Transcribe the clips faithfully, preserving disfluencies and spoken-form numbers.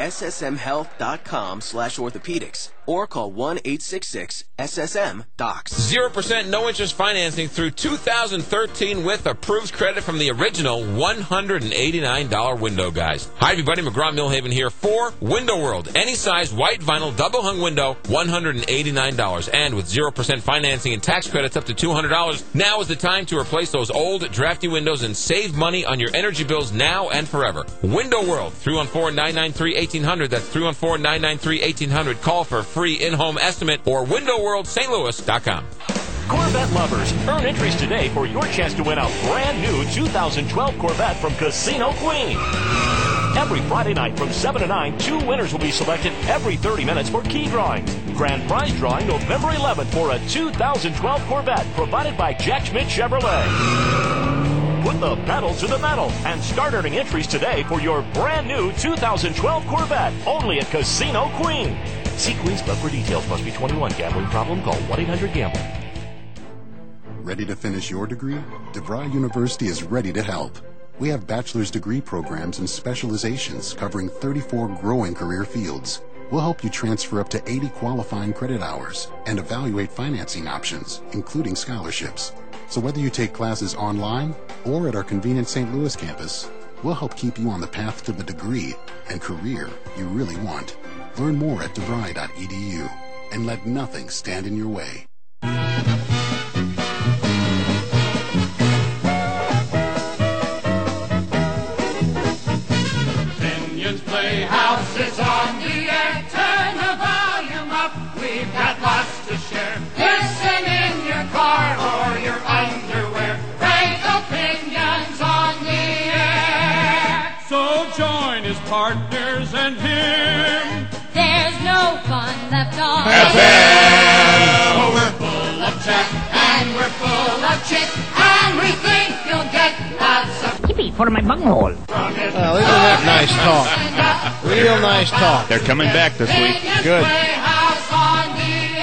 S S M health dot com slash orthopedics or call one eight six six S S M docs. zero percent no-interest financing through two thousand thirteen with approved credit from the original one hundred eighty-nine dollars window, guys. Hi, everybody. McGraw Millhaven here for Window World. Any size white vinyl double-hung window, one hundred eighty-nine dollars. And with zero percent financing and tax credits up to two hundred dollars, now is the time to replace those old, drafty windows and save money on your energy bills now and forever. Window World, three one four, nine nine three, one eight hundred. That's three one four, nine nine three, one eight hundred. Call for a free in-home estimate or window world st louis dot com. Corvette lovers, earn entries today for your chance to win a brand new two thousand twelve Corvette from Casino Queen. Every Friday night from seven to nine, two winners will be selected every thirty minutes for key drawings. Grand prize drawing November eleventh for a two thousand twelve Corvette provided by Jack Schmidt Chevrolet. Put the pedal to the metal and start earning entries today for your brand new two thousand twelve Corvette, only at Casino Queen. See Queen's Club for details. Must be twenty-one. Gambling problem? Call one eight hundred gamble. Ready to finish your degree? DeVry University is ready to help. We have bachelor's degree programs and specializations covering thirty-four growing career fields. We'll help you transfer up to eighty qualifying credit hours and evaluate financing options, including scholarships. So whether you take classes online or at our convenient Saint Louis campus, we'll help keep you on the path to the degree and career you really want. Learn more at devry dot e d u and let nothing stand in your way. Pinion's Playhouse is on the air. Turn the volume up. We've got lots to share. Listen in your car or your underwear. Frank Opinions on the air. So join his partners and him. There's no fun left on F M. We're full of chat and we're full of chit, and we think you'll get lots of Yippee for my bunghole. from it. Well, isn't that nice talk? Real nice talk. They're coming back this week. Good. Playhouse on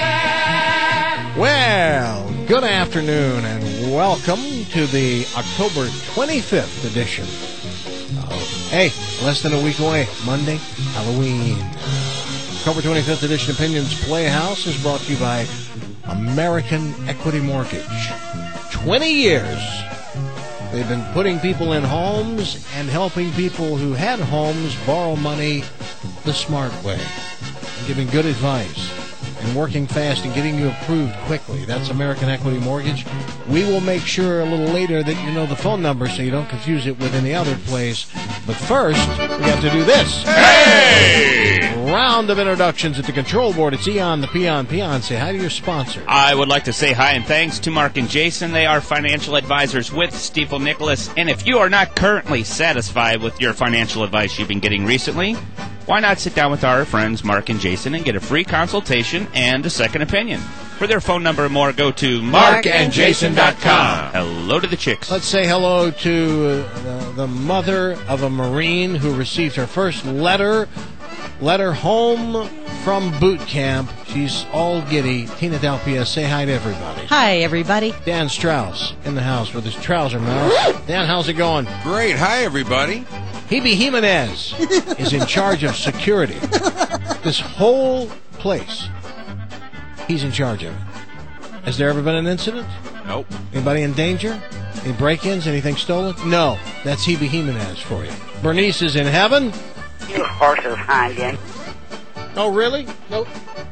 the air. Well, good afternoon and welcome to the October twenty-fifth edition of, hey, less than a week away, Monday, Halloween. October twenty-fifth edition Opinions Playhouse is brought to you by American Equity Mortgage. twenty years. They've been putting people in homes and helping people who had homes borrow money the smart way. And giving good advice and working fast and getting you approved quickly. That's American Equity Mortgage. We will make sure a little later that you know the phone number so you don't confuse it with any other place. But first, we have to do this. Hey! Round of introductions at the control board. It's Eon, the Peon. Peon, say hi to your sponsor. I would like to say hi and thanks to Mark and Jason. They are financial advisors with Stifel Nicholas. And if you are not currently satisfied with your financial advice you've been getting recently, why not sit down with our friends Mark and Jason and get a free consultation and a second opinion? For their phone number and more, go to mark and jason dot com. Hello to the chicks. Let's say hello to uh, the, the mother of a Marine who received her first letter, letter home from boot camp. She's all giddy. Tina Del Pia, say hi to everybody. Hi, everybody. Dan Strauss in the house with his trouser mouse. Dan, how's it going? Great. Hi, everybody. Hebe Jimenez is in charge of security. This whole place, he's in charge of it. Has there ever been an incident? Nope. Anybody in danger? Any break-ins? Anything stolen? No. That's Hebe Jimenez for you. Bernice is in heaven. You horses hind end. Oh, really? Nope.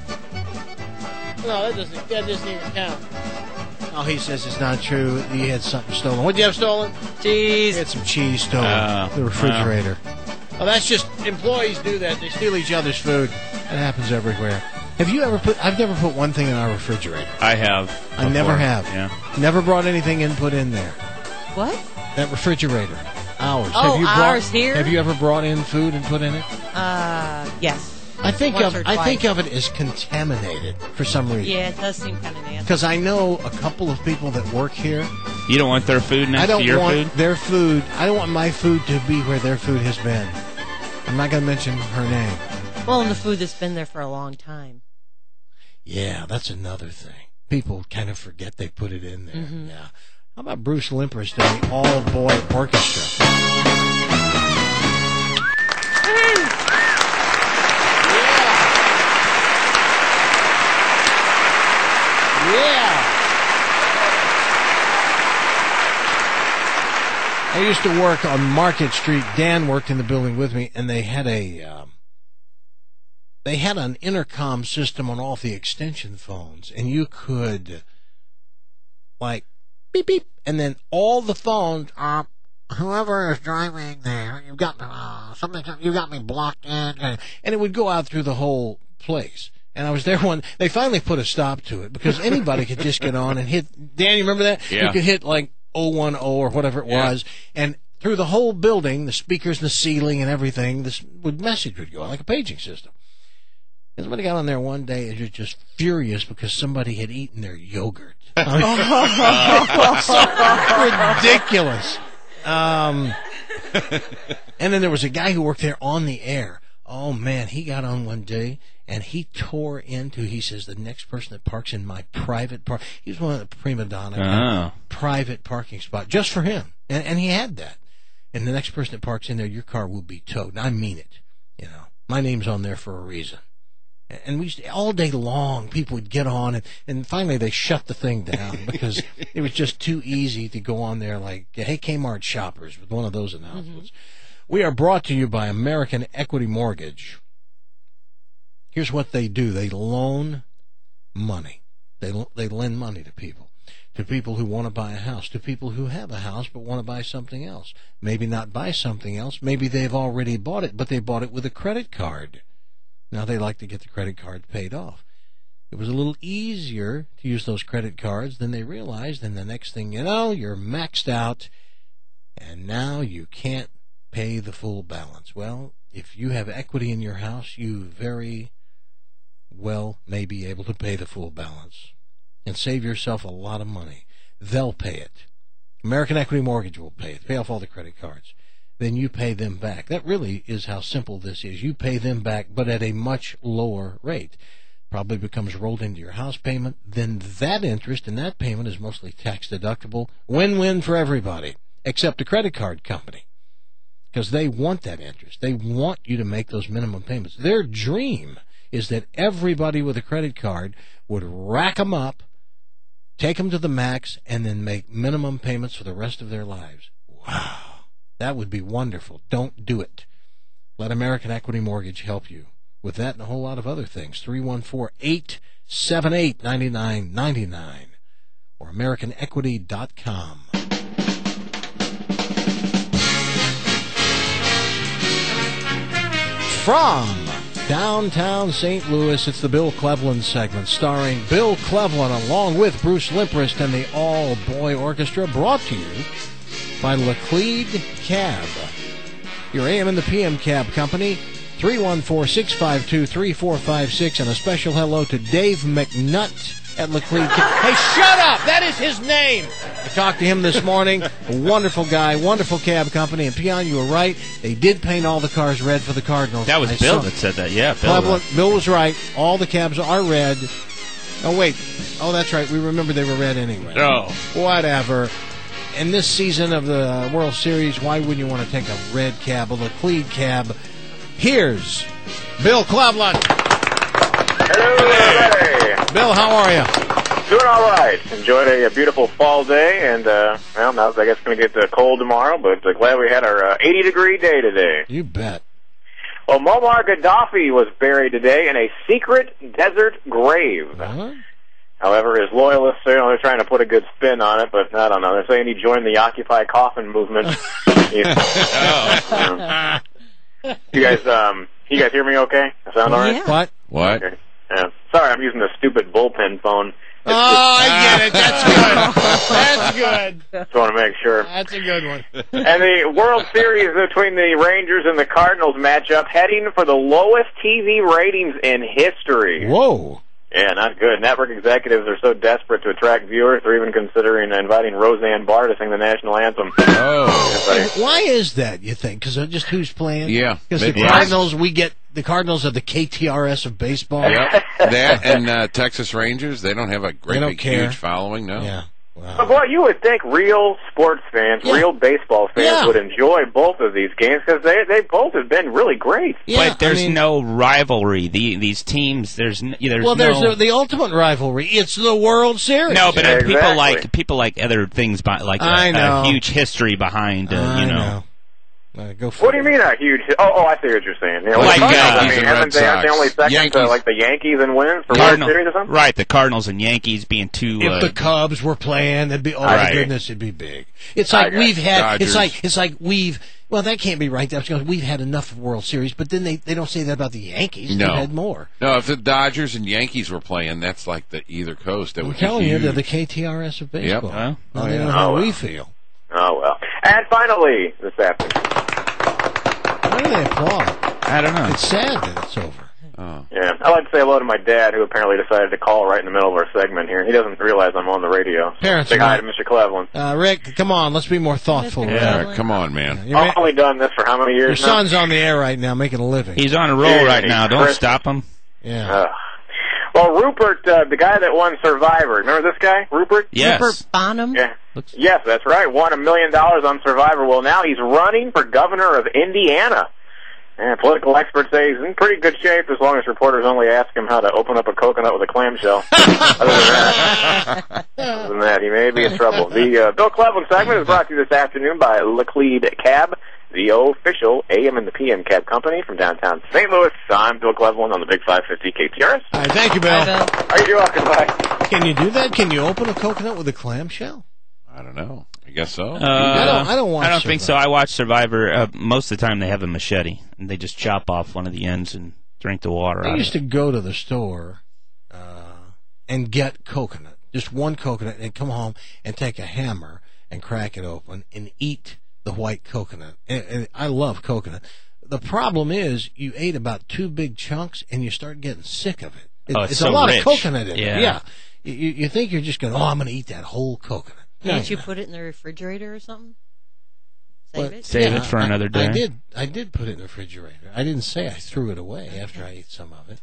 No, that doesn't, that doesn't even count. Oh, he says it's not true. He had something stolen. What did you have stolen? Cheese. He had some cheese stolen. Uh, the refrigerator. Uh. Oh, that's just, employees do that. They steal each other's food. That happens everywhere. Have you ever put, I've never put one thing in our refrigerator. I have. I before. never have. Yeah. Never brought anything in put in there. What? That refrigerator. Ours. Oh, have you ours brought, here? Have you ever brought in food and put in it? Uh, yes. I think Once of or I twice. think of it as contaminated for some reason. Yeah, it does seem kind of nasty. Because I know a couple of people that work here. You don't want their food next I don't to your want food? their food. I don't want my food to be where their food has been. I'm not going to mention her name. Well, and the food that's been there for a long time. Yeah, that's another thing. People kind of forget they put it in there. Mm-hmm. Yeah. How about Bruce Limpers and the all-boy orchestra? I used to work on Market Street. Dan worked in the building with me, and they had a um, they had an intercom system on all the extension phones, and you could like beep beep, and then all the phones. Uh, whoever is driving there, you've got uh, something. You got me blocked in, and it would go out through the whole place. And I was there when they finally put a stop to it because anybody could just get on and hit. Dan, you remember that? Yeah. You could hit like oh one oh or whatever it Yeah. was, and through the whole building, the speakers, and the ceiling, and everything, this would message would go out like a paging system. And somebody got on there one day and was just furious because somebody had eaten their yogurt. I mean, ridiculous. Um, and then there was a guy who worked there on the air. Oh man, he got on one day. And he tore into, he says, the next person that parks in my private park. He was one of the prima donna Oh. private parking spot just for him. And, and he had that. And the next person that parks in there, your car will be towed. And I mean it. You know, my name's on there for a reason. And we used to, all day long, people would get on, and, and finally they shut the thing down because it was just too easy to go on there like, hey, Kmart shoppers, with one of those announcements. Mm-hmm. We are brought to you by American Equity Mortgage. Here's what they do. They loan money. They they lend money to people, to people who want to buy a house, to people who have a house but want to buy something else. Maybe not buy something else. Maybe they've already bought it, but they bought it with a credit card. Now they like to get the credit card paid off. It was a little easier to use those credit cards than they realized, and the next thing you know, you're maxed out, and now you can't pay the full balance. Well, if you have equity in your house, you very well may be able to pay the full balance and save yourself a lot of money. They'll pay it. American Equity Mortgage will pay it. Pay off all the credit cards. Then you pay them back. That really is how simple this is. You pay them back, but at a much lower rate. Probably becomes rolled into your house payment. Then that interest and that payment is mostly tax deductible. Win-win for everybody, except the credit card company. Because they want that interest. They want you to make those minimum payments. Their dream is that everybody with a credit card would rack them up, take them to the max, and then make minimum payments for the rest of their lives. Wow. That would be wonderful. Don't do it. Let American Equity Mortgage help you with that and a whole lot of other things. three one four, eight seven eight, nine nine nine nine or American Equity dot com. From downtown Saint Louis, it's the Bill Cleveland segment, starring Bill Cleveland along with Bruce Limprist and the All-Boy Orchestra, brought to you by Laclede Cab, your A M and the P M cab company. Three one four, six five two, three four five six, and a special hello to Dave McNutt at Laclede Cab. Hey, shut up! That is his name! I talked to him this morning. A wonderful guy, wonderful cab company. And Peon, you were right. They did paint all the cars red for the Cardinals. That was I Bill saw. that said that, yeah. Bill, Cleveland, Bill was right. All the cabs are red. Oh, wait. Oh, that's right. We remember they were red anyway. Oh. Whatever. In this season of the World Series, why wouldn't you want to take a red cab, a Laclede cab? Here's Bill Cleveland. Hello, everybody. Bill, how are you? Doing all right. Enjoyed a, a beautiful fall day, and, uh, well, now I guess it's going to get uh, cold tomorrow, but uh, glad we had our uh, eighty-degree day today. You bet. Well, Muammar Gaddafi was buried today in a secret desert grave. Huh? However, his loyalists, you know, they're trying to put a good spin on it, but I don't know. They're saying he joined the Occupy Coffin movement. you, oh. you guys, um, you guys hear me okay? I sound all right? Yeah. What? What? Okay. Yeah. Sorry, I'm using the stupid bullpen phone. Oh, I get it. That's good. That's good. Just want to make sure. That's a good one. And the World Series between the Rangers and the Cardinals matchup heading for the lowest T V ratings in history. Whoa. Yeah, not good. Network executives are so desperate to attract viewers, they're even considering inviting Roseanne Barr to sing the national anthem. Oh. Why is that, you think? Because of just who's playing? Yeah. Because the Yes. Cardinals, we get, the Cardinals are the K T R S of baseball. Yep. That and uh, Texas Rangers, they don't have a great They don't big care. huge following, no. Yeah. Wow. But boy, you would think real sports fans, Yeah. real baseball fans Yeah. would enjoy both of these games because they they both have been really great. Yeah, but there's I mean, no rivalry. The, these teams, there's, n- there's well, there's no... the, the ultimate rivalry. It's the World Series. No, but Yeah, uh, people exactly. like people like other things, by, like I a, know. a huge history behind, uh, I you know. know. Uh, go for What do it. you mean a huge? Oh, oh, I see what you're saying. Yeah, well, Like, the Cardinals, uh, I mean, and haven't Red they aren't they Sox. only second Yankees. to like the Yankees in wins for Cardinal- World Series or something? right, the Cardinals and Yankees being two. If uh, the Cubs were playing, it'd be oh Right. my goodness, it'd be big. It's I like got we've it. had. Dodgers. It's like it's like we've. Well, that can't be right. That's because we've had enough of World Series, but then they, they don't say that about the Yankees. No. They've had more. No, if the Dodgers and Yankees were playing, that's like the either coast. That I'm would telling be you, huge. they're the K T R S of baseball. Huh? Well, Oh, they yeah. know how Oh, well. we feel. Oh well. And finally, this afternoon. Why do they applaud? I don't know. It's sad that it's over. Oh. Yeah, I'd like to say hello to my dad, who apparently decided to call right in the middle of our segment here. He doesn't realize I'm on the radio. Parents Say are hi not- to Mister Cleveland. Uh, Rick, come on, let's be more thoughtful. Mister Rick. Yeah, Cleveland. come on, man. Your, I've only done this for how many your years now? son's on the air right now, making a living. He's on a roll Yeah, right he's now. Don't Chris. stop him. Yeah. Uh, well, Rupert, uh, the guy that won Survivor, remember this guy, Rupert? Yes. Rupert Bonham. Yeah. Yes, that's right. Won a million dollars on Survivor. Well, now he's running for governor of Indiana. And political experts say he's in pretty good shape as long as reporters only ask him how to open up a coconut with a clamshell. Other than that, other than that, he may be in trouble. The uh, Bill Cleveland segment is brought to you this afternoon by Laclede Cab, the official A M and the P M cab company from downtown Saint Louis. I'm Bill Cleveland on the Big five fifty K T R S. All right, thank you, Bill. Hi, Bill. All right, you're welcome. Bye. Can you do that? Can you open a coconut with a clamshell? I don't know. I guess so. Uh, I don't- I don't watch I don't think so. Survivor. I watch Survivor. Uh, most of the time, they have a machete and they just chop off one of the ends and drink the water I out used of to go to the store uh, and get coconut, just one coconut, and come home and take a hammer and crack it open and eat the white coconut. And, and I love coconut. The problem is you ate about two big chunks and you start getting sick of it. It- Oh, it's it's a so lot rich. of coconut in Yeah. it. Yeah. You, you think you're just going, oh, I'm going to eat that whole coconut. No, Can't you you're not. put it in the refrigerator or something? Save Well, it. Save yeah, it for I- another day. I did. I did put it in the refrigerator. I didn't say I threw it away after I ate some of it.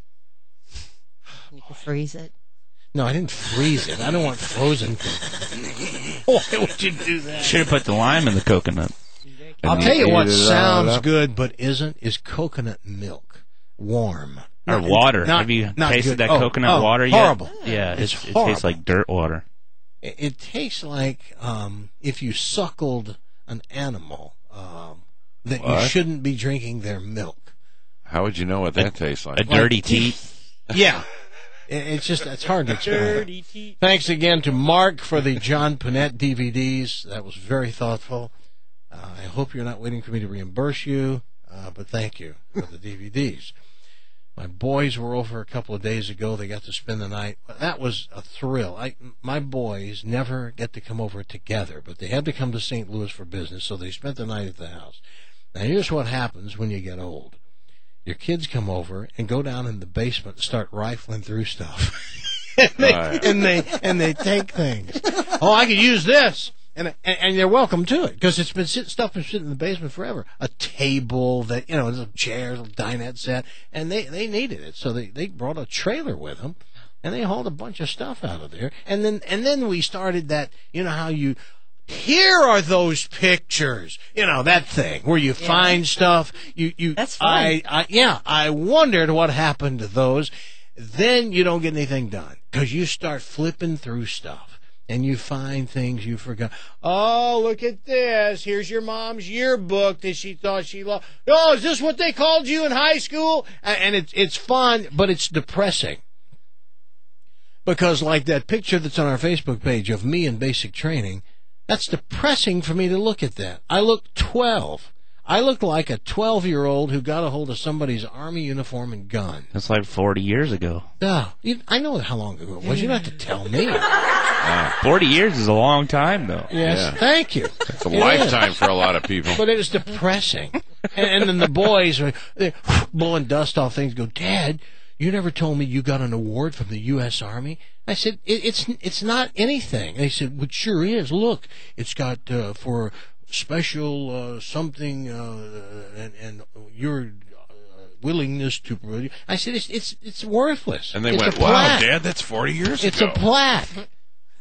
You can freeze it. No, I didn't freeze it. I don't want frozen coconut. Why would you do that? Should have put the lime in the coconut. I'll And tell you eat what it all sounds up. good but isn't is coconut milk, warm Or Not- water. not- Have you not tasted good. that Oh, coconut oh, water yet? horrible. Yeah, It's it's, it horrible. tastes like dirt water. It, it tastes like um, if you suckled an animal um, that you What? shouldn't be drinking their milk. How would you know what that tastes like? A dirty teat. Yeah. It- It's just, it's hard to explain. Dirty teeth. Thanks again to Mark for the John Panette D V Ds. That was very thoughtful. Uh, I hope you're not waiting for me to reimburse you, uh, but thank you for the D V Ds. My boys were over a couple of days ago. They got to spend the night. That was a thrill. I, my boys never get to come over together, but they had to come to Saint Louis for business, so they spent the night at the house. Now, here's what happens when you get old. Your kids come over and go down in the basement and start rifling through stuff. and, they, Oh, yeah. and they and they take things. Oh, I could use this. And, and and they're welcome to it because it's been sit, stuff been sitting in the basement forever. A table that you know, a chair, a dinette set, and they they needed it, so they they brought a trailer with them, and they hauled a bunch of stuff out of there. And then and then we started that. You know how you. Here are those pictures. You know that thing where you Yeah. find stuff. You you. That's fun. I, I yeah. I wondered what happened to those. Then you don't get anything done because you start flipping through stuff. And you find things you forgot. Oh, look at this. Here's your mom's yearbook that she thought she loved. Oh, is this what they called you in high school? And it's it's fun, but it's depressing. Because like that picture that's on our Facebook page of me in basic training, that's depressing for me to look at that. I look twelve. I look like a twelve-year-old who got a hold of somebody's Army uniform and gun. That's like forty years ago. No, you, I know how long ago it was. You don't have to tell me. forty years is a long time, though. Yes, Yeah. thank you. It's a It lifetime is. for a lot of people. But it is depressing. and, and then the boys are they're blowing dust off things. Go, Dad, you never told me you got an award from the U S Army. I said, it, it's it's not anything. They said, well, it sure is. Look, it's got uh, for special uh, something uh, and, and your uh, willingness to. I said, it's it's it's worthless. And they It's went, a wow, plaque. Dad, that's forty years It's ago. a plaque.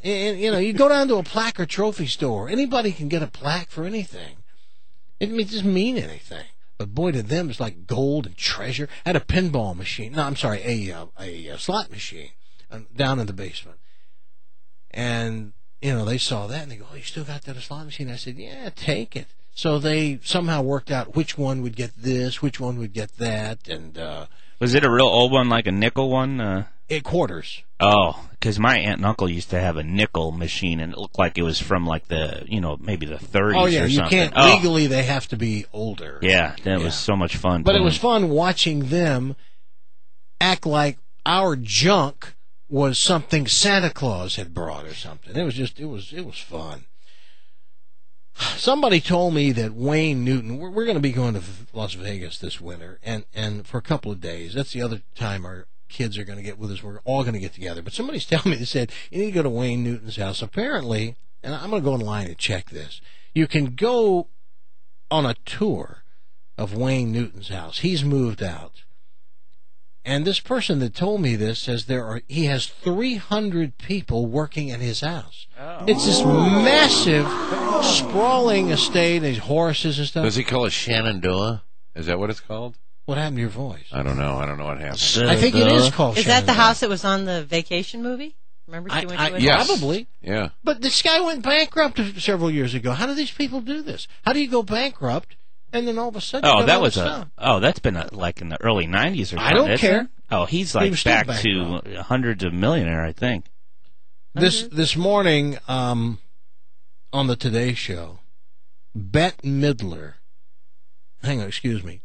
And, you know, you go down to a plaque or trophy store. Anybody can get a plaque for anything. It, it doesn't mean anything. But boy, to them, it's like gold and treasure. I had a pinball machine. No, I'm sorry, a uh, a, a slot machine uh, down in the basement. And, you know, they saw that, and they go, oh, you still got that slot machine? I said, yeah, take it. So they somehow worked out which one would get this, which one would get that, and... Uh, was it a real old one, like a nickel one? Uh... Eight quarters. Oh, because my aunt and uncle used to have a nickel machine, and it looked like it was from, like, the, you know, maybe the thirties oh, yeah, or you something. Can't, oh. Legally, they have to be older. Yeah, that yeah. was so much fun. But it was fun watching them act like our junk was something Santa Claus had brought or something. It was just, it was, it was fun. Somebody told me that Wayne Newton, we're, we're going to be going to Las Vegas this winter, and, and for a couple of days. That's the other time our kids are going to get with us. We're all going to get together. But somebody's telling me, they said, you need to go to Wayne Newton's house. Apparently, and I'm going to go online and check this, you can go on a tour of Wayne Newton's house. He's moved out. And this person that told me this says there are he has three hundred people working at his house. Oh. It's this massive, sprawling estate, and horses and stuff. Does he call it Shenandoah? Is that what it's called? What happened to your voice? I don't know. I don't know what happened. I think it is called Is that the house that was on the Vacation movie? Remember she I, went I, to it? Yes. Probably. Yeah. But this guy went bankrupt several years ago. How do these people do this? How do you go bankrupt and then all of a sudden you Oh, got that all was this a stuff? oh, that's been a, like in the early nineties or something. I don't isn't care. it? Oh, he's He like was still back bankrupt. to hundreds of millionaire, I think. This this morning um, on the Today Show, Bette Midler. Hang on, excuse me.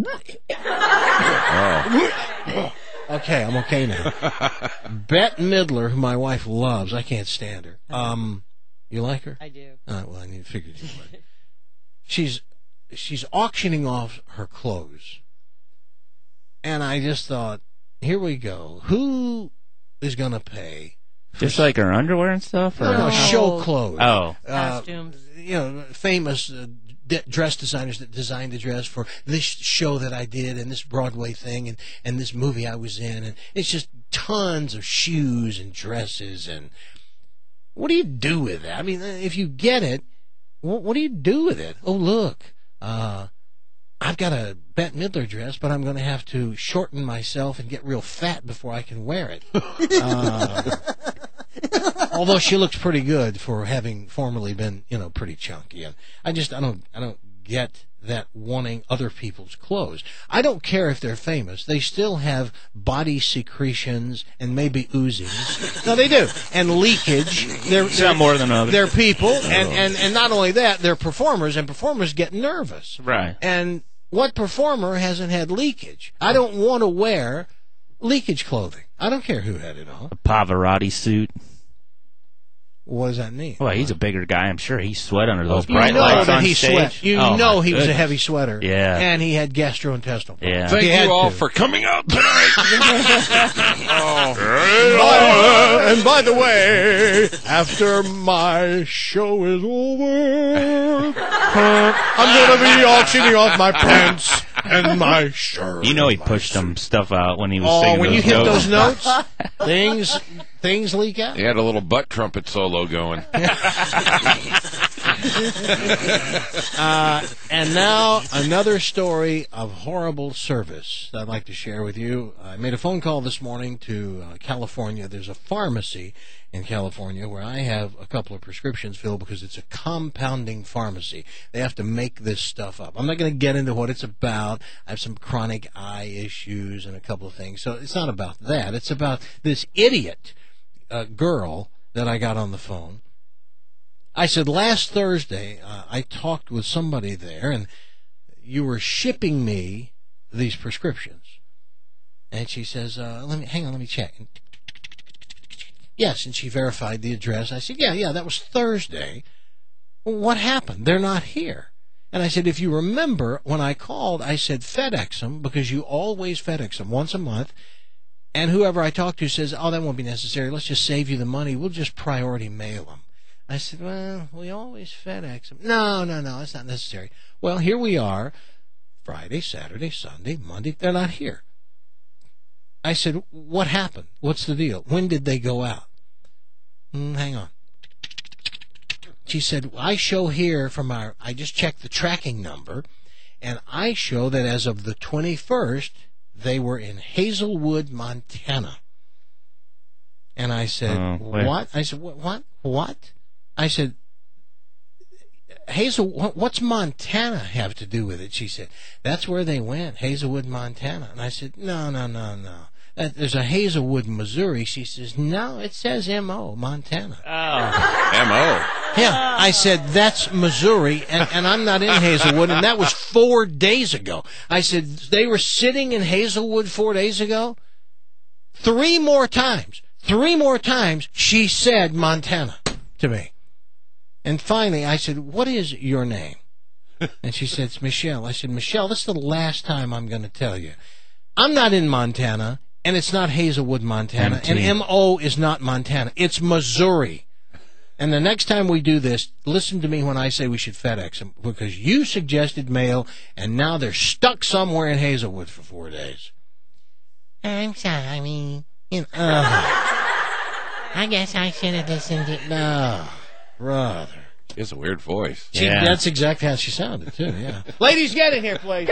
Oh. Okay, I'm okay now. Bette Midler, who my wife loves, I can't stand her. Um, you like her? I do. Uh, well, I need to figure you would. She's she's auctioning off her clothes, and I just thought, here we go. Who is going to pay? Just like her underwear and stuff? Or? No, no, show clothes. Oh. Uh, Costumes. You know, famous uh, de- dress designers that designed the dress for this show that I did and this Broadway thing and, and this movie I was in. And it's just tons of shoes and dresses. And what do you do with that? I mean, if you get it, what, what do you do with it? Oh, look, uh, I've got a Bette Midler dress, but I'm going to have to shorten myself and get real fat before I can wear it. Uh, although she looks pretty good for having formerly been, you know, pretty chunky. And I just, I don't, I don't get that wanting other people's clothes. I don't care if they're famous. They still have body secretions and maybe oozings. No, they do. And leakage. They're, Some they're, more than others. They're people. And, and, and not only that, they're performers, and performers get nervous. Right. And what performer hasn't had leakage? I don't want to wear leakage clothing. I don't care who had it on. A Pavarotti suit. What does that mean? Well, he's a bigger guy. I'm sure he sweat under those You bright know lights that on he stage. sweat. You Oh, know my he was a goodness. heavy sweater. Yeah. And he had gastrointestinal. Yeah. Thank He had you all to. for coming out tonight. oh. And by the way, after my show is over, I'm going to be auctioning off my pants and my shirt. You know he pushed some stuff out when he was Oh, singing when those you hit notes. those notes, things things leak out. He had a little butt trumpet solo going. Uh, and now another story of horrible service that I'd like to share with you. I made a phone call this morning to uh, California. There's a pharmacy in California where I have a couple of prescriptions filled because it's a compounding pharmacy. They have to make this stuff up. I'm not going to get into what it's about. I have some chronic eye issues and a couple of things. So it's not about that. It's about this idiot uh, girl that I got on the phone. I said, last Thursday, uh, I talked with somebody there, and you were shipping me these prescriptions. And she says, uh, let me, hang on, let me check. And yes, and she verified the address. I said, yeah, yeah, that was Thursday. Well, what happened? They're not here. And I said, if you remember, when I called, I said FedEx them, because you always FedEx them once a month. And whoever I talked to says, oh, that won't be necessary. Let's just save you the money. We'll just priority mail them. I said, well, we always FedEx them. No, no, no, it's not necessary. Well, here we are, Friday, Saturday, Sunday, Monday. They're not here. I said, what happened? What's the deal? When did they go out? Mm, hang on. She said, I show here from our, I just checked the tracking number, and I show that as of the twenty-first, they were in Hazelwood, Montana. And I said, Oh, what? I said, what? What? What? I said, Hazel, what's Montana have to do with it? She said, that's where they went, Hazelwood, Montana. And I said, no, no, no, no. Uh, there's a Hazelwood, Missouri. She says, no, it says M O, Montana. Oh. M O Yeah, I said, that's Missouri, and, and I'm not in Hazelwood, and that was four days ago. I said, they were sitting in Hazelwood four days ago? Three more times, three more times, she said Montana to me. And finally, I said, what is your name? And she said, it's Michelle. I said, Michelle, this is the last time I'm going to tell you. I'm not in Montana, and it's not Hazelwood, Montana, and M O is not Montana. It's Missouri. And the next time we do this, listen to me when I say we should FedEx them, because you suggested mail, and now they're stuck somewhere in Hazelwood for four days. I'm sorry. You know, uh, I guess I should have listened to... No, brother. She has a weird voice. She, Yeah. That's exactly how she sounded, too, yeah. Ladies, get in here, please.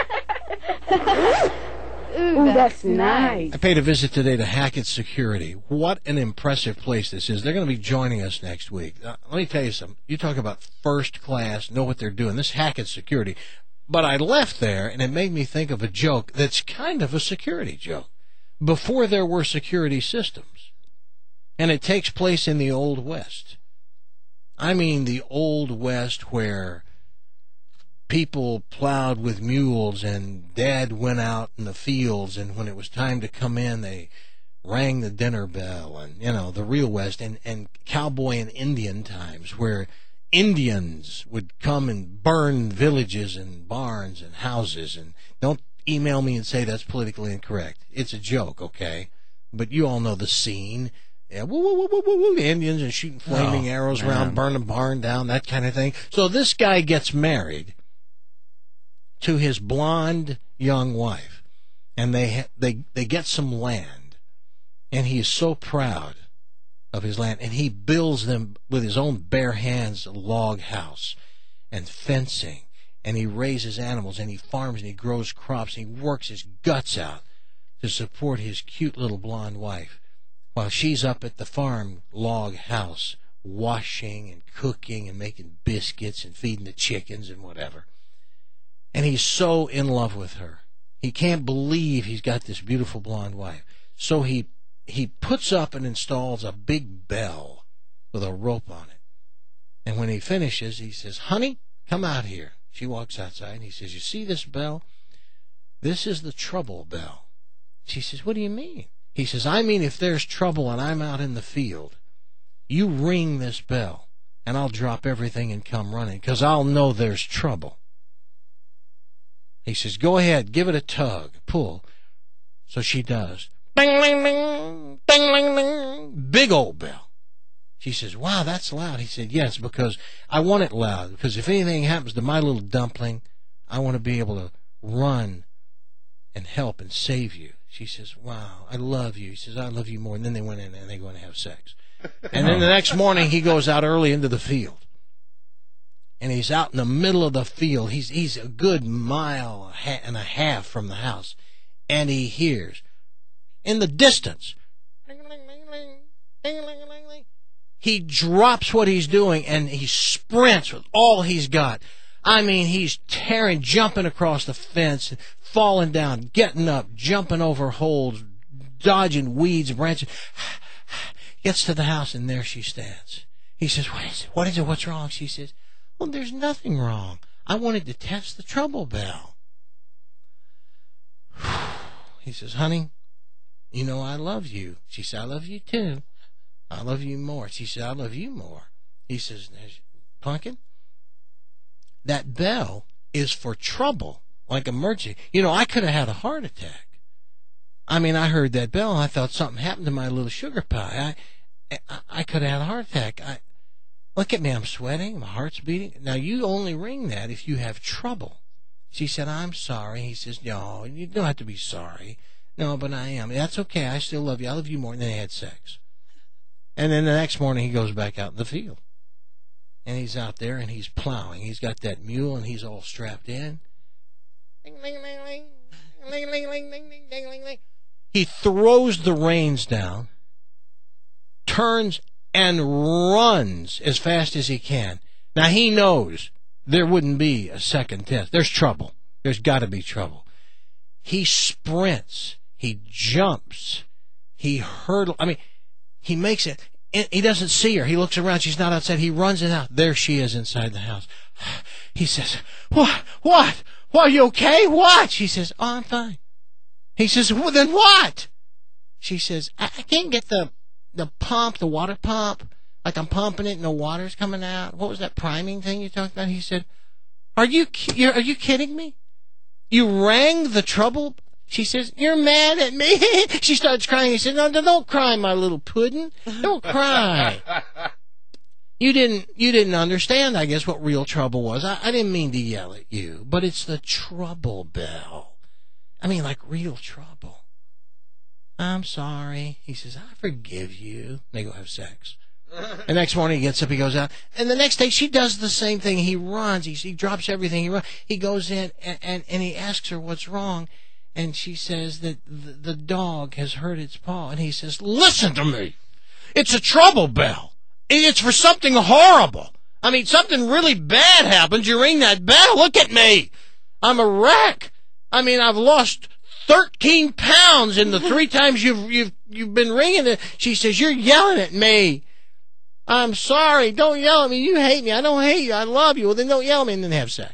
Ooh, that's nice. I paid a visit today to Hackett Security. What an impressive place this is. They're going to be joining us next week. Uh, let me tell you something. You talk about first class, know what they're doing. This Hackett Security. But I left there, and it made me think of a joke that's kind of a security joke. Before there were security systems. And it takes place in the Old West. I mean the Old West where people plowed with mules and Dad went out in the fields, and when it was time to come in, they rang the dinner bell, and, you know, the real West, and, and cowboy and Indian times where Indians would come and burn villages and barns and houses. And don't email me and say that's politically incorrect. It's a joke, okay? But you all know the scene. Yeah, woo, woo, woo, woo, woo, the Indians and shooting flaming Oh, arrows man. around, burn a barn down, that kind of thing. So this guy gets married to his blonde young wife, and they ha- they they get some land, and he is so proud of his land, and he builds them with his own bare hands a log house and fencing, and he raises animals, and he farms, and he grows crops, and he works his guts out to support his cute little blonde wife, while she's up at the farm log house washing and cooking and making biscuits and feeding the chickens and whatever. And he's so in love with her. He can't believe he's got this beautiful blonde wife. So he he puts up and installs a big bell with a rope on it. And when he finishes, he says, honey, come out here. She walks outside, and he says, you see this bell? This is the trouble bell. She says, what do you mean? He says, I mean if there's trouble and I'm out in the field, you ring this bell, and I'll drop everything and come running, because I'll know there's trouble. He says, go ahead, give it a tug, pull. So she does. Ding, ding, ding, ding, ding, ding. Big old bell. She says, wow, that's loud. He said, yes, because I want it loud, because if anything happens to my little dumpling, I want to be able to run and help and save you. She says, wow, I love you. He says, I love you more. And then they went in and they go and have sex. And then the next morning he goes out early into the field. And he's out in the middle of the field. He's he's a good mile and a half from the house. And he hears, in the distance, he drops what he's doing and he sprints with all he's got. I mean, he's tearing, jumping across the fence, falling down, getting up, jumping over holes, dodging weeds, branches. Gets to the house, and there she stands. He says, what is it? What is it? What's wrong? She says, well, there's nothing wrong. I wanted to test the trouble bell. He says, honey, you know I love you. She said, I love you too. I love you more. She said, I love you more. He says, Pumpkin, that bell is for trouble, like emergency. You know, I could have had a heart attack. I mean, I heard that bell, and I thought something happened to my little sugar pie. I, I, I could have had a heart attack. I, look at me, I'm sweating, my heart's beating. Now, you only ring that if you have trouble. She said, I'm sorry. He says, no, you don't have to be sorry. No, but I am. That's okay. I still love you. I love you more. And then they had sex. And then the next morning he goes back out in the field. And he's out there and he's plowing. He's got that mule and he's all strapped in. He throws the reins down, turns and runs as fast as he can. Now he knows there wouldn't be a second test. There's trouble. There's got to be trouble. He sprints. He jumps. He hurdles. I mean, he makes it. He doesn't see her. He looks around. She's not outside. He runs it out. There she is inside the house. He says, what? What? What? Are you okay? What? She says, oh, I'm fine. He says, well, then what? She says, I, I can't get the the pump, the water pump. Like I'm pumping it and the water's coming out. What was that priming thing you talked about? He said, are you, are you kidding me? You rang the trouble? She says, you're mad at me? She starts crying. He said, no, no, don't cry, my little puddin'. Don't cry. You didn't you didn't understand, I guess, what real trouble was. I, I didn't mean to yell at you, but it's the trouble bell. I mean, like real trouble. I'm sorry. He says, I forgive you. They go have sex. The next morning he gets up, he goes out. And the next day she does the same thing. He runs. He, he drops everything. He runs. He goes in and, and, and he asks her what's wrong. And she says that the, the dog has hurt its paw. And he says, listen to me. It's a trouble bell. It's for something horrible. I mean, something really bad happens. You ring that bell. Look at me. I'm a wreck. I mean, I've lost thirteen pounds in the three times you've you've you've been ringing it. She says, you're yelling at me. I'm sorry. Don't yell at me. You hate me. I don't hate you. I love you. Well, then don't yell at me and then have sex.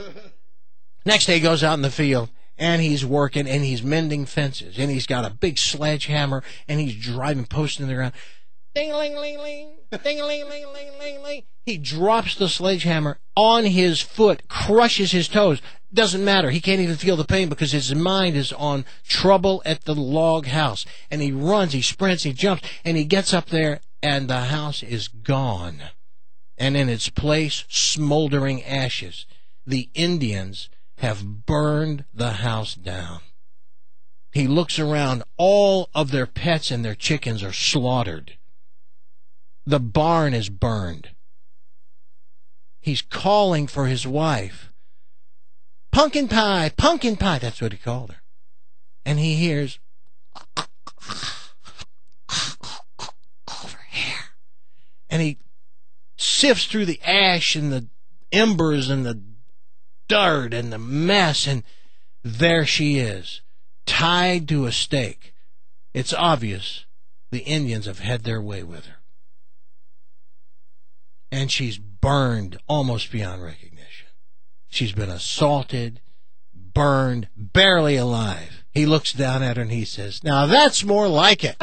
Next day he goes out in the field. And he's working, and he's mending fences, and he's got a big sledgehammer, and he's driving posts in the ground. Ding-a-ling-ling-ling, ding-a-ling-ling-ling-ling-ling. He drops the sledgehammer on his foot, crushes his toes. Doesn't matter. He can't even feel the pain because his mind is on trouble at the log house. And he runs, he sprints, he jumps, and he gets up there, and the house is gone. And in its place, smoldering ashes. The Indians have burned the house down. He looks around. All of their pets and their chickens are slaughtered. The barn is burned. He's calling for his wife. Pumpkin pie, pumpkin pie. That's what he called her. And he hears, over here. And he sifts through the ash and the embers and the dirt and the mess, and there she is, tied to a stake. It's obvious the Indians have had their way with her. And she's burned almost beyond recognition. She's been assaulted, burned, barely alive. He looks down at her and he says, now that's more like it.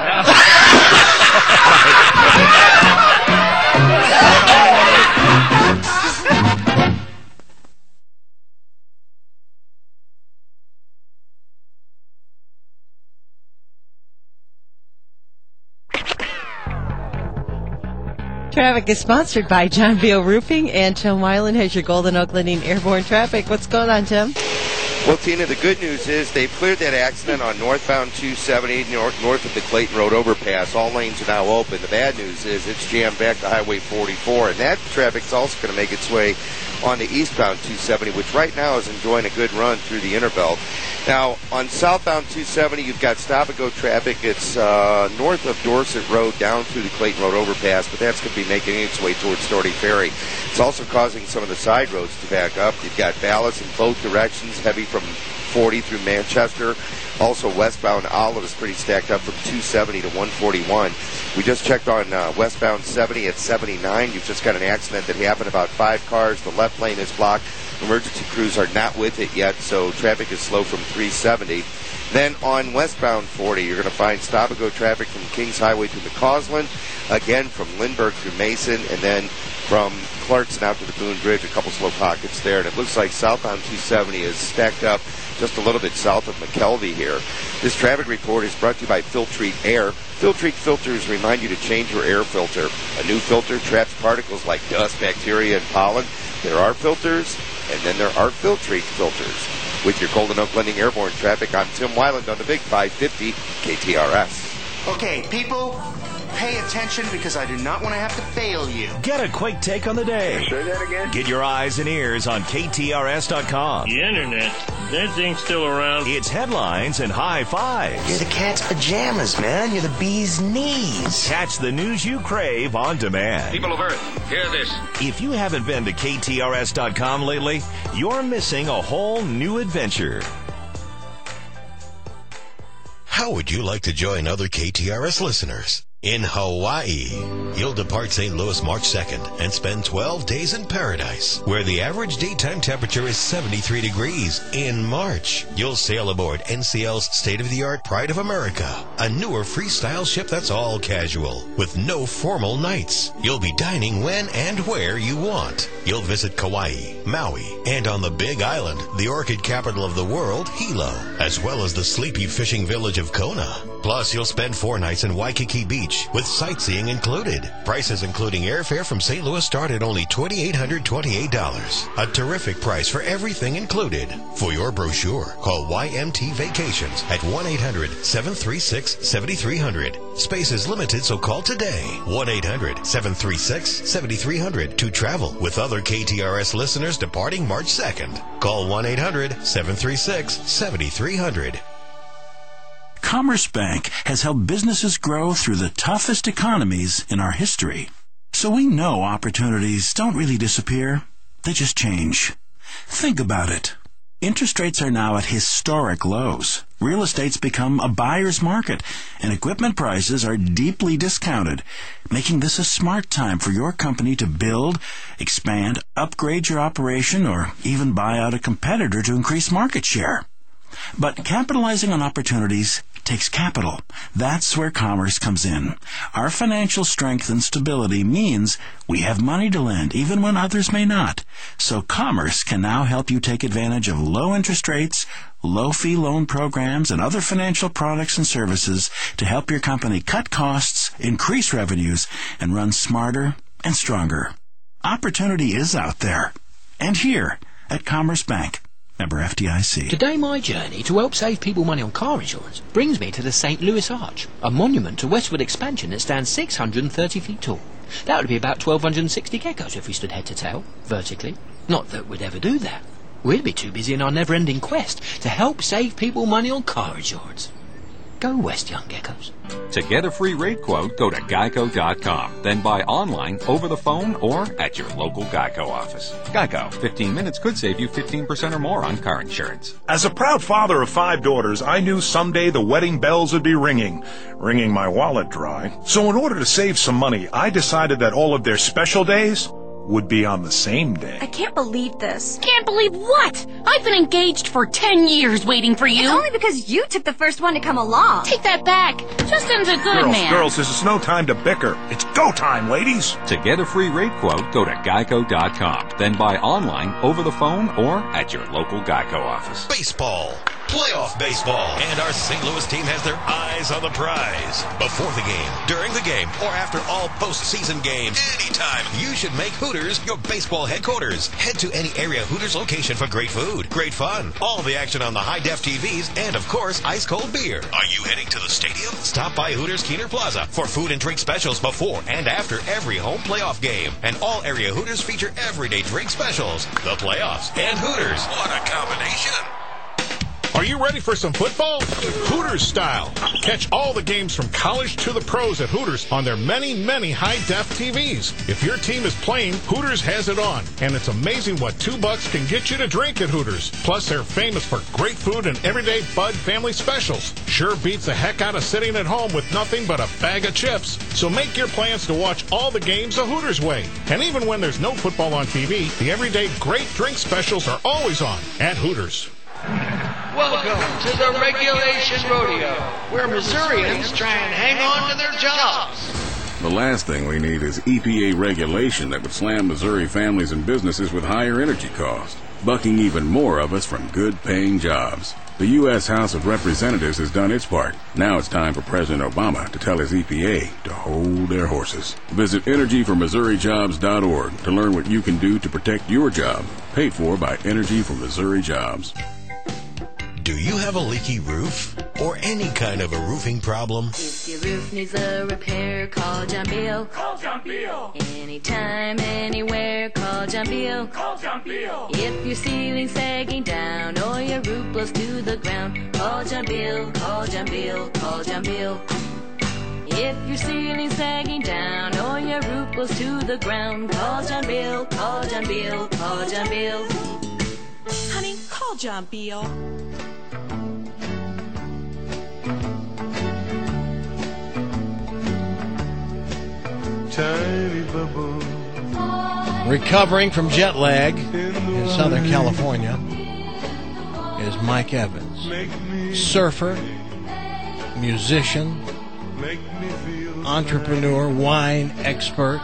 Traffic is sponsored by John Beale Roofing, and Tim Weiland has your Golden Oak Lending Airborne Traffic. What's going on, Tim? Well, Tina, the good news is they've cleared that accident on northbound two seventy north, north of the Clayton Road overpass. All lanes are now open. The bad news is it's jammed back to Highway forty-four, and that traffic's also going to make its way on the eastbound two seventy, which right now is enjoying a good run through the Interbelt. Now, on southbound two seventy, you've got stop-and-go traffic. It's uh, north of Dorset Road down through the Clayton Road overpass, but that's going to be making its way towards Stordie Ferry. It's also causing some of the side roads to back up. You've got ballast in both directions, heavy from forty through Manchester. Also, westbound Olive is pretty stacked up from two seventy to one forty-one. We just checked on uh, westbound seventy at seventy-nine. You've just got an accident that happened, about five cars. The left lane is blocked. Emergency crews are not with it yet, so traffic is slow from three seventy. Then on westbound forty, you're going to find stop-and-go traffic from Kings Highway to McCausland, again from Lindbergh through Mason, and then from Clarkson out to the Boone Bridge, a couple slow pockets there. And it looks like southbound two seventy is stacked up just a little bit south of McKelvey here. This traffic report is brought to you by Filtrete Air. Filtrete filters remind you to change your air filter. A new filter traps particles like dust, bacteria, and pollen. There are filters, and then there are Filtrete filters. With your Golden Oak Lending Airborne Traffic, I'm Tim Weiland on the Big five fifty K T R S. Okay, people, pay attention because I do not want to have to fail you. Get a quick take on the day. Say that again? Get your eyes and ears on K T R S dot com. The internet, that thing's still around. It's headlines and high fives. You're the cat's pajamas, man. You're the bee's knees. Catch the news you crave on demand. People of Earth, hear this. If you haven't been to K T R S dot com lately, you're missing a whole new adventure. How would you like to join other K T R S listeners? In Hawaii, you'll depart Saint Louis March second and spend twelve days in paradise, where the average daytime temperature is seventy-three degrees. In March, you'll sail aboard N C L's state-of-the-art Pride of America, a newer freestyle ship that's all casual, with no formal nights. You'll be dining when and where you want. You'll visit Kauai, Maui, and on the Big Island, the orchid capital of the world, Hilo, as well as the sleepy fishing village of Kona. Plus, you'll spend four nights in Waikiki Beach, with sightseeing included. Prices including airfare from Saint Louis start at only two thousand eight hundred twenty-eight dollars. A terrific price for everything included. For your brochure, call Y M T Vacations at one eight hundred seven three six seven three zero zero. Space is limited, so call today. one eight hundred seven three six seven three zero zero to travel with other K T R S listeners departing March second. Call one eight hundred seven three six seven three zero zero. Commerce Bank has helped businesses grow through the toughest economies in our history. So we know opportunities don't really disappear. They just change. Think about it. Interest rates are now at historic lows. Real estate's become a buyer's market, and equipment prices are deeply discounted, making this a smart time for your company to build, expand, upgrade your operation, or even buy out a competitor to increase market share. But capitalizing on opportunities takes capital. That's where Commerce comes in. Our financial strength and stability means we have money to lend even when others may not. So Commerce can now help you take advantage of low interest rates, low-fee loan programs, and other financial products and services to help your company cut costs, increase revenues, and run smarter and stronger. Opportunity is out there. And here at Commerce Bank. Member F D I C. Today my journey to help save people money on car insurance brings me to the Saint Louis Arch, a monument to westward expansion that stands six hundred thirty feet tall. That would be about twelve sixty geckos if we stood head to tail, vertically. Not that we'd ever do that. We'd be too busy in our never-ending quest to help save people money on car insurance. Go west, young geckos. To get a free rate quote, go to geico dot com. Then buy online, over the phone, or at your local Geico office. Geico. fifteen minutes could save you fifteen percent or more on car insurance. As a proud father of five daughters, I knew someday the wedding bells would be ringing, wringing my wallet dry. So in order to save some money, I decided that all of their special days would be on the same day. I can't believe this. Can't believe what? I've been engaged for ten years waiting for you. It's only because you took the first one to come along. Take that back. Justin's a good girls, man. Girls, this is no time to bicker. It's go time, ladies. To get a free rate quote, go to geico dot com. Then buy online, over the phone, or at your local Geico office. Baseball. Playoff baseball. And our Saint Louis team has their eyes on the prize. Before the game, during the game, or after all postseason games, anytime, you should make Hooters your baseball headquarters. Head to any area Hooters location for great food, great fun, all the action on the high-def T Vs, and, of course, ice-cold beer. Are you heading to the stadium? Stop by Hooters Keener Plaza for food and drink specials before and after every home playoff game. And all area Hooters feature everyday drink specials, the playoffs, and Hooters. What a combination! Are you ready for some football? Hooters style. Catch all the games from college to the pros at Hooters on their many, many high-def T Vs. If your team is playing, Hooters has it on. And it's amazing what two bucks can get you to drink at Hooters. Plus, they're famous for great food and everyday Bud family specials. Sure beats the heck out of sitting at home with nothing but a bag of chips. So make your plans to watch all the games the Hooters way. And even when there's no football on T V, the everyday great drink specials are always on at Hooters. Welcome to the Regulation Rodeo, where Missourians try and hang on to their jobs. The last thing we need is E P A regulation that would slam Missouri families and businesses with higher energy costs, bucking even more of us from good-paying jobs. The U S House of Representatives has done its part. Now it's time for President Obama to tell his E P A to hold their horses. Visit energy for missouri jobs dot org to learn what you can do to protect your job. Paid for by Energy for Missouri Jobs. Do you have a leaky roof or any kind of a roofing problem? If your roof needs a repair, call John Beal. Call John Beal. Anytime, anywhere, call John Beal. Call John Beal. If your ceiling's sagging down or your roof blows to the ground, call John Beal, call John Beal, call John Beal. If your ceiling's sagging down or your roof blows to the ground, call John Beal, call John Beal, call John Beal. Honey, call John Beal. Tiny bubble. Recovering from jet lag in Southern California is Mike Evans. Surfer, musician, entrepreneur, wine expert,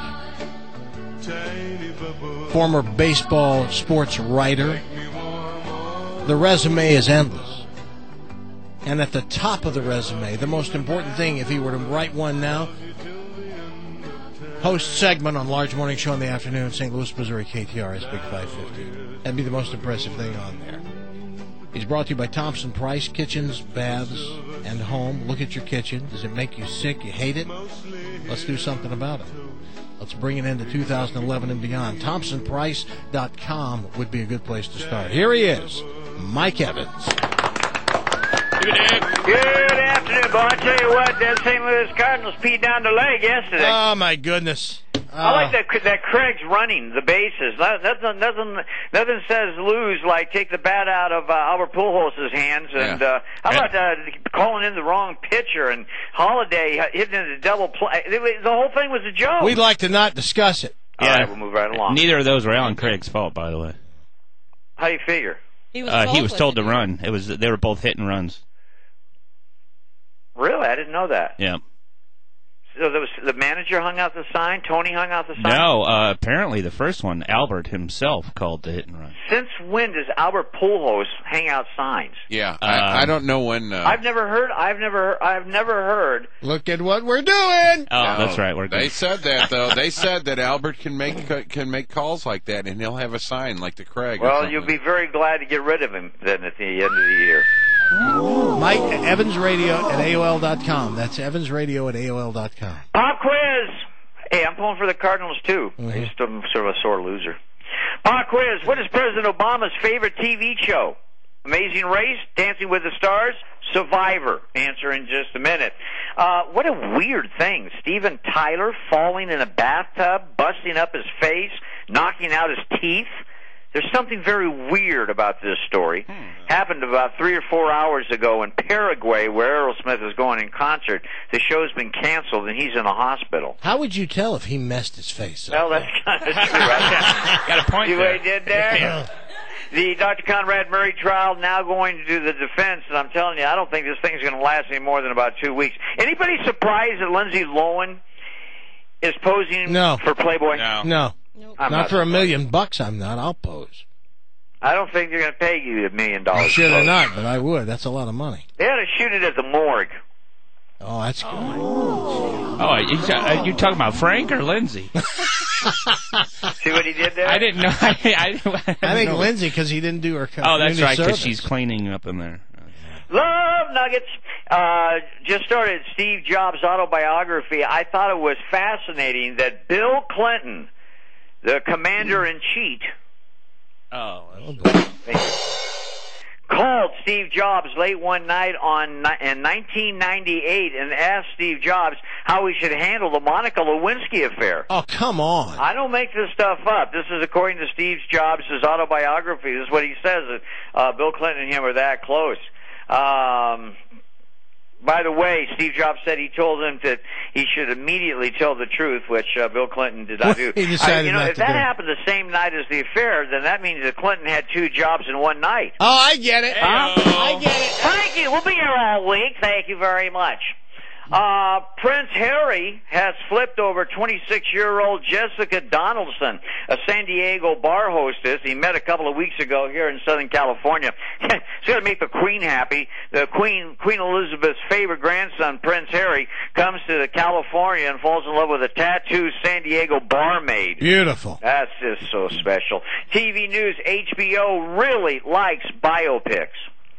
former baseball sports writer. The resume is endless. And at the top of the resume, the most important thing, if he were to write one now, host segment on Large Morning Show in the afternoon, Saint Louis, Missouri, K T R S Big five fifty. That'd be the most impressive thing on there. He's brought to you by Thompson Price, kitchens, baths, and home. Look at your kitchen. Does it make you sick? You hate it? Let's do something about it. Let's bring it into two thousand eleven and beyond. Thompson Price dot com would be a good place to start. Here he is, Mike Evans. Good afternoon, boy. I tell you what, that Saint Louis Cardinals peed down the leg yesterday. Oh, my goodness. Uh, I like that that Craig's running the bases. Nothing, nothing, nothing says lose like take the bat out of uh, Albert Pujols' hands. And Yeah. uh, how about uh, calling in the wrong pitcher and Holiday hitting into double play? The whole thing was a joke. We'd like to not discuss it. All right, we'll move right along. Neither of those were Alan Craig's fault, by the way. How do you figure? He was, uh, he was told to run. It was they were both hitting runs. Really? I didn't know that. Yeah. So there was, the manager hung out the sign? Tony hung out the sign? No, uh, apparently the first one, Albert himself called the hit and run. Since when does Albert Pujols hang out signs? Yeah, I, I don't know when. Uh, I've never heard. I've never. I've never heard. Look at what we're doing. Oh, No, that's right. We're they good. said that though. They said that Albert can make can make calls like that, and he'll have a sign like the Craig. or Well, something. you'll be very glad to get rid of him then at the end of the year. Mike, Evans Radio at A O L dot com. That's Evans Radio at A O L dot com. Pop quiz. Hey, I'm pulling for the Cardinals too. Mm-hmm. I'm just um, sort of a sore loser. Pop quiz. What is President Obama's favorite T V show? Amazing Race, Dancing with the Stars, Survivor. Answer in just a minute. Uh, what a weird thing. Steven Tyler falling in a bathtub, busting up his face, knocking out his teeth. There's something very weird about this story. Hmm. Happened about three or four hours ago in Paraguay, where Aerosmith is going in concert. The show's been canceled, and he's in a hospital. How would you tell if he messed his face up? Well, that's kind of true. Right? Got a point See there. what he did there? Yeah. The Doctor Conrad Murray trial now going to do the defense, and I'm telling you, I don't think this thing's going to last any more than about two weeks. Anybody surprised that Lindsay Lohan is posing No. for Playboy? No. No. I'm not, not for a million bucks, I'm not. I'll pose. I don't think they're going to pay you a million I'm dollars. sure to they're pose. not, but I would. That's a lot of money. They ought to shoot it at the morgue. Oh, that's good. Oh, you, uh, you talking about Frank or Lindsay? See what he did there? I didn't know. I, I, I, didn't I think know. Lindsay, because he didn't do her Oh, that's community right, because service. she's cleaning up in there. Love Nuggets. Uh, just started Steve Jobs' autobiography. I thought it was fascinating that Bill Clinton, the commander-in-chief, Oh, called Steve Jobs late one night on in nineteen ninety-eight and asked Steve Jobs how he should handle the Monica Lewinsky affair. Oh, come on. I don't make this stuff up. This is according to Steve Jobs' autobiography. This is what he says, that uh, Bill Clinton and him are that close. Um, by the way, Steve Jobs said he told him that he should immediately tell the truth, which uh, Bill Clinton did not do. He decided I, you know, not if to that do. happened the same night as the affair, then that means that Clinton had two jobs in one night. Oh, I get it. Huh? I get it. Thank you. We'll be here all week. Thank you very much. Uh, Prince Harry has flipped over twenty-six-year-old Jessica Donaldson, a San Diego bar hostess he met a couple of weeks ago here in Southern California. He's going to make the Queen happy. The Queen, Queen Elizabeth's favorite grandson, Prince Harry, comes to California and falls in love with a tattooed San Diego barmaid. Beautiful. That's just so special. T V news, H B O really likes biopics.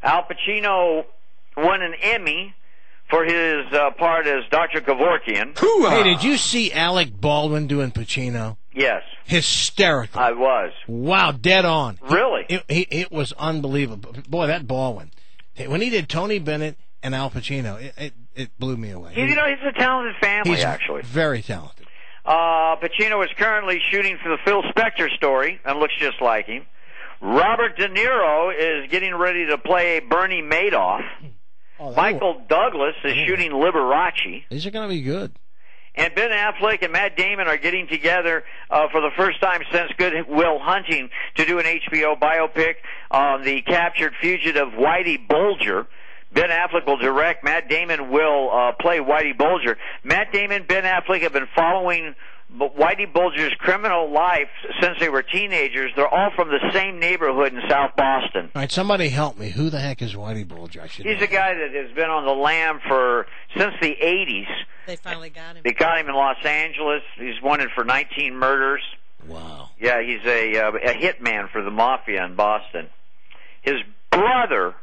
Al Pacino won an Emmy for his uh, part as Doctor Kevorkian. Hey, did you see Alec Baldwin doing Pacino? Yes. Hysterical. I was. Wow, dead on. Really? It, it, it was unbelievable. Boy, that Baldwin. When he did Tony Bennett and Al Pacino, it, it, it blew me away. You know, he's a talented family, He's actually. very talented. Uh, Pacino is currently shooting for the Phil Spector story and looks just like him. Robert De Niro is getting ready to play Bernie Madoff. Oh, Michael Douglas is shooting Liberace. These are going to be good. And Ben Affleck and Matt Damon are getting together uh, for the first time since Good Will Hunting to do an H B O biopic on the captured fugitive Whitey Bulger. Ben Affleck will direct. Matt Damon will uh, play Whitey Bulger. Matt Damon, Ben Affleck have been following Whitey Bulger's criminal life since they were teenagers. They're all from the same neighborhood in South Boston. All right, somebody help me. Who the heck is Whitey Bulger? I should He's know. a guy that has been on the lam for since the eighties. They finally got him. They got him in Los Angeles. He's wanted for nineteen murders. Wow. Yeah, he's a uh, a hitman for the mafia in Boston. His brother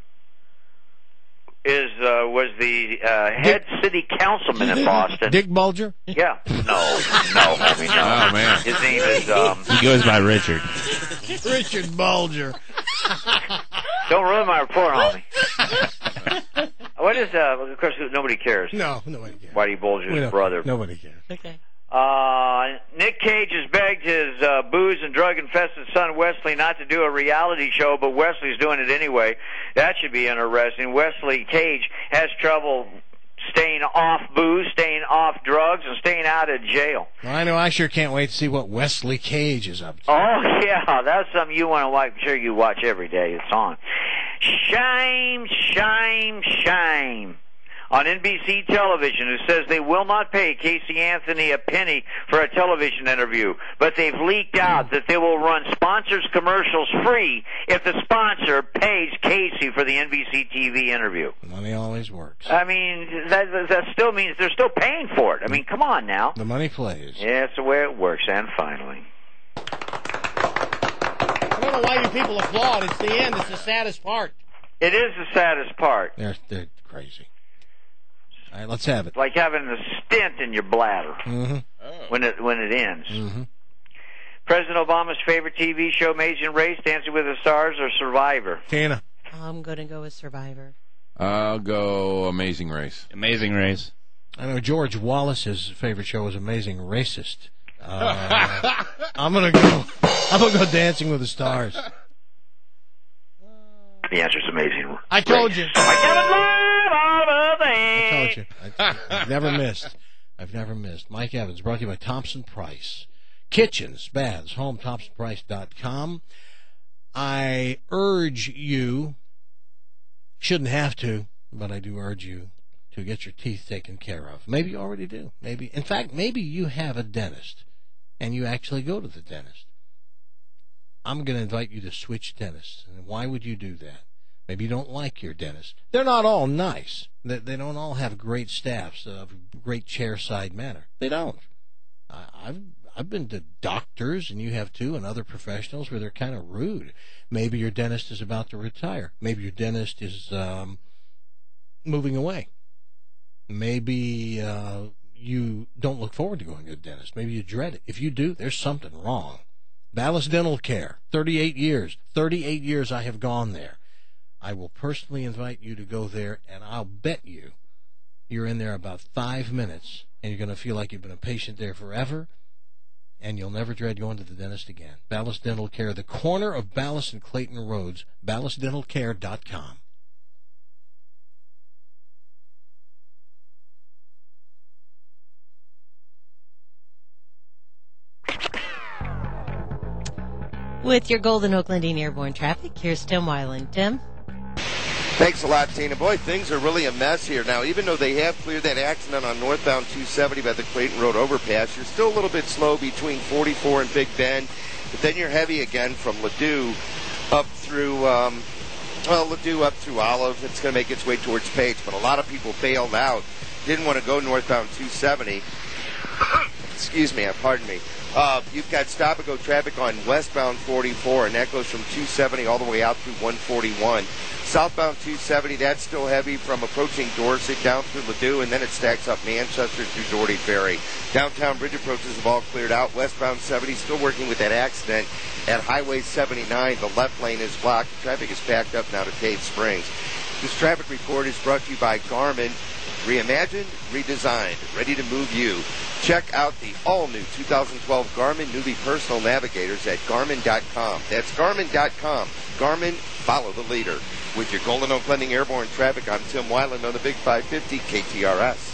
is uh, was the uh, head city councilman in Boston. Dick Bulger? Yeah. No, no, homie, no. Oh, man. His name is. Um, He goes by Richard. Richard Bulger. Don't ruin my report, homie. What is uh? Of course, nobody cares. No, nobody cares. Whitey We Bulger's don't- brother. Nobody cares. Okay. Uh, Nick Cage has begged his uh, booze and drug-infested son Wesley not to do a reality show, but Wesley's doing it anyway. That should be interesting. Wesley Cage has trouble staying off booze, staying off drugs, and staying out of jail. Well, I know. I sure can't wait to see what Wesley Cage is up to. Oh, yeah, that's something you want to watch. I'm sure you watch every day. It's on. Shame, shame, shame on N B C television, who says they will not pay Casey Anthony a penny for a television interview, but they've leaked out that they will run sponsors' commercials free if the sponsor pays Casey for the N B C T V interview. Money always works. I mean, that, that still means they're still paying for it. I mean, come on now. The money plays. Yeah, that's the way it works. And finally, I don't know why you people applaud. It's the end. It's the saddest part. it is the saddest part. They're, they're crazy. All right, let's have it. It's like having a stent in your bladder Mm-hmm. when it when it ends. Mm-hmm. President Obama's favorite T V show, Amazing Race, Dancing with the Stars, or Survivor? Tina. I'm going to go with Survivor. I'll go Amazing Race. Amazing Race. I know George Wallace's favorite show was Amazing Racist. Uh, I'm gonna go. I'm gonna go Dancing with the Stars. The answer's Amazing. I told you. I I told you. I, I've never missed. I've never missed. Mike Evans, brought to you by Thompson Price. Kitchens, baths, home, thompson price dot com. I urge you, shouldn't have to, but I do urge you to get your teeth taken care of. Maybe you already do. Maybe, in fact, maybe you have a dentist and you actually go to the dentist. I'm going to invite you to switch dentists. And why would you do that? Maybe you don't like your dentist. They're not all nice. They, they don't all have great staffs, uh, great chair-side manner. They don't. I, I've I've been to doctors, and you have too, and other professionals where they're kind of rude. Maybe your dentist is about to retire. Maybe your dentist is um, moving away. Maybe uh, you don't look forward to going to the dentist. Maybe you dread it. If you do, there's something wrong. Ballas Dental Care, thirty-eight years. thirty-eight years I have gone there. I will personally invite you to go there, and I'll bet you you're in there about five minutes, and you're going to feel like you've been a patient there forever, and you'll never dread going to the dentist again. Ballas Dental Care, the corner of Ballas and Clayton Roads, ballas dental care dot com. With your Golden Oak Lending Airborne traffic, here's Tim Weiland. Tim? Thanks a lot, Tina. Boy, things are really a mess here. Now, even though they have cleared that accident on northbound two seventy by the Clayton Road overpass, you're still a little bit slow between forty-four and Big Bend. But then you're heavy again from Ladue up through, um, well, Ladue up through Olive. It's going to make its way towards Page. But a lot of people bailed out, didn't want to go northbound two seventy. excuse me, pardon me. Uh, you've got stop-and-go traffic on westbound forty-four, and that goes from two seventy all the way out through one forty-one. Southbound two seventy, that's still heavy from approaching Dorset down through Ladue, and then it stacks up Manchester through Doherty Ferry. Downtown bridge approaches have all cleared out. Westbound seventy still working with that accident at Highway seventy-nine. The left lane is blocked. Traffic is backed up now to Cave Springs. This traffic report is brought to you by Garmin. Reimagined, redesigned, ready to move you. Check out the all-new two thousand twelve Garmin Newbie Personal Navigators at Garmin dot com. That's Garmin dot com. Garmin, follow the leader. With your Golden Oak Lending Airborne Traffic, I'm Tim Weiland on the Big five fifty K T R S.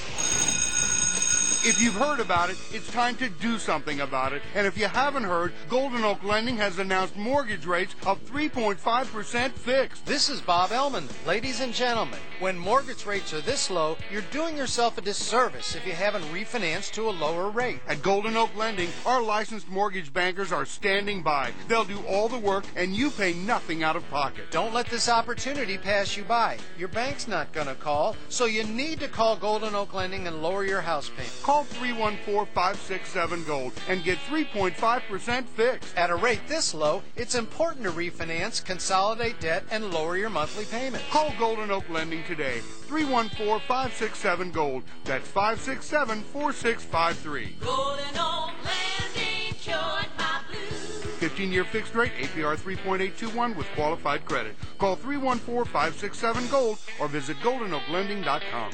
If you've heard about it, it's time to do something about it. And if you haven't heard, Golden Oak Lending has announced mortgage rates of three point five percent fixed. This is Bob Elman. Ladies and gentlemen, when mortgage rates are this low, you're doing yourself a disservice if you haven't refinanced to a lower rate. At Golden Oak Lending, our licensed mortgage bankers are standing by. They'll do all the work, and you pay nothing out of pocket. Don't let this opportunity pass you by. Your bank's not going to call, so you need to call Golden Oak Lending and lower your house payment. Call three one four, five six seven, GOLD and get three point five percent fixed. At a rate this low, it's important to refinance, consolidate debt, and lower your monthly payment. Call Golden Oak Lending today. three one four, five six seven, GOLD. That's five six seven, four six five three. Golden Oak Lending, cured my blues. fifteen-year fixed rate, A P R three point eight two one with qualified credit. Call three one four, five six seven, GOLD or visit golden oak lending dot com.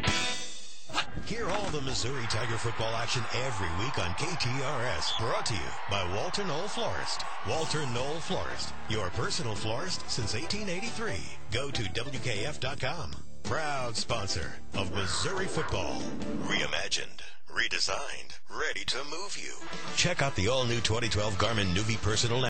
Hear all the Missouri Tiger football action every week on K T R S. Brought to you by Walter Knoll Florist. Walter Knoll Florist, your personal florist since eighteen eighty-three. Go to W K F dot com. Proud sponsor of Missouri football. Reimagined, redesigned, ready to move you. Check out the all-new twenty twelve Garmin Newbie Personal